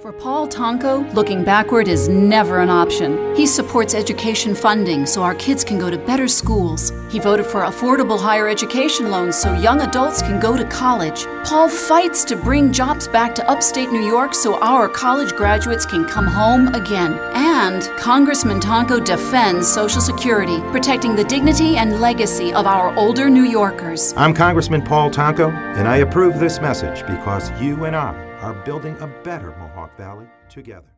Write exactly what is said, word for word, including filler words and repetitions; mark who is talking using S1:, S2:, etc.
S1: For Paul Tonko, looking backward is never an option. He supports education funding so our kids can go to better schools. He voted for affordable higher education loans so young adults can go to college. Paul fights to bring jobs back to upstate New York so our college graduates can come home again. And Congressman Tonko defends Social Security, protecting the dignity and legacy of our older New Yorkers.
S2: I'm Congressman Paul Tonko, and I approve this message because you and I are building a better Mohawk Valley together.